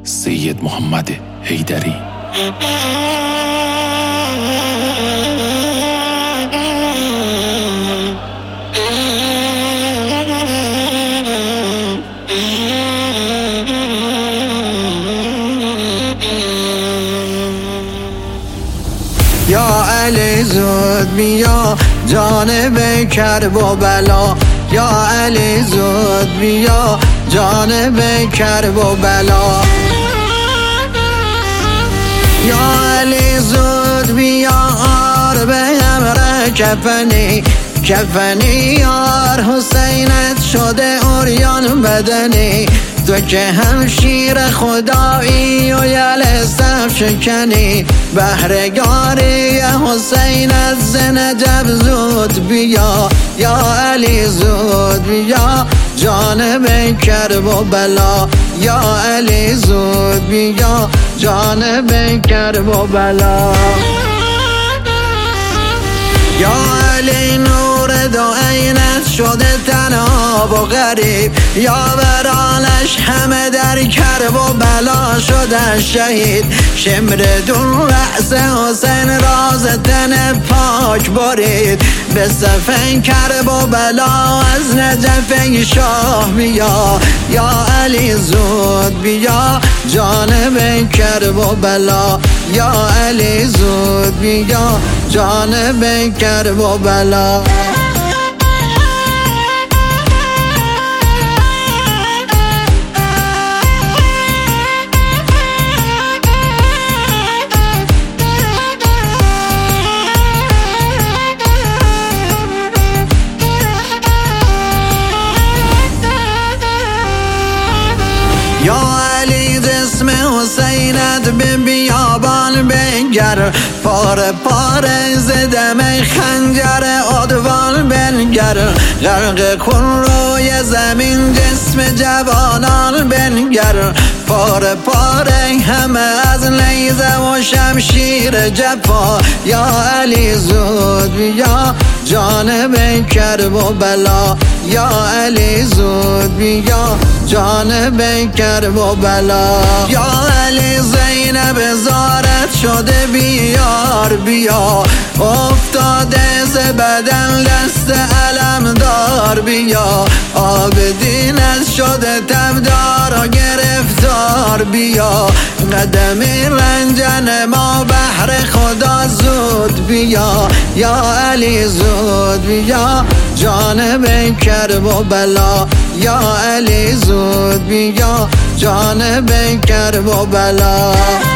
سید محمد حیدری. یا علی زود بیا جانب کرب و بلا، یا علی زود بیا جانب کرب و بلا، یا علی زود بیا آر به امر کفنی، کفنی یار حسینت شده عریان بدنی، تو که همشیر خدایی و یل صف شکنی، بهرگاری حسینت ز نجف زود بیا، یا علی زود بیا جانب کرب و بلا، یا علی زود بیا جانب کرب و بلا، یا علی نور دو عینت شده تنها و غریب، یا برانش همه در کرب و بلا شده شهید، شمر دون رأس حسین راز تن پاک برید، به صف کرب و بلا از نجف شاه بیا، یا علی زود بیا جانب کرب و بلا، یا علی زود بیا جانب کرب و بلا. یا علی جسم حسینت به بیابان بنگر، پاره پاره ز دم خنجر عدوان بنگر، غرق کن روی زمین جسم جوانان بنگر، پاره پاره همه از نیزه و شمشیر جفا، یا علی زود بیا جانب کرب و بلا، یا علی زود بیا جانب کرب و بلا، یا علی زینب زارت شده بیار بیا، افتاده ز بدن دست علم دار بیا، آبدینت شده تبدار و گرفتار بیا، قدمی رنجن ما بهر خدا زود بیا، یا علی زود بیا جانب کرب و بلا، یا علی زود بیا جانب کرب و بلا.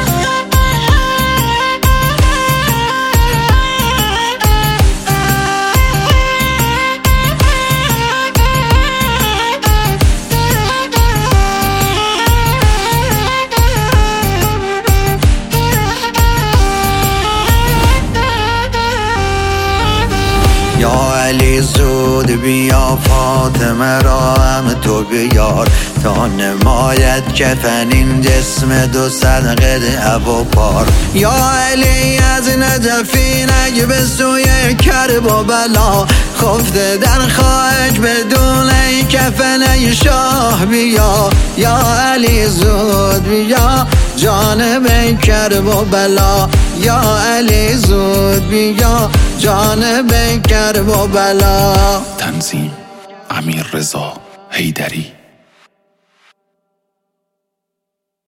یا علی زود بیا فاطمه را هم تو بیار، تا نماید کفنین جسم دو صدقه ابو پار، یا علی از نجفینک به سوی کرب و بلا، خفته در خاک بدون کفن شاه بیا، یا علی زود بیا جانب کرب و بلا، یا علی زود بیا جانب کرب و بلا. تنظیم امیررضا حیدری.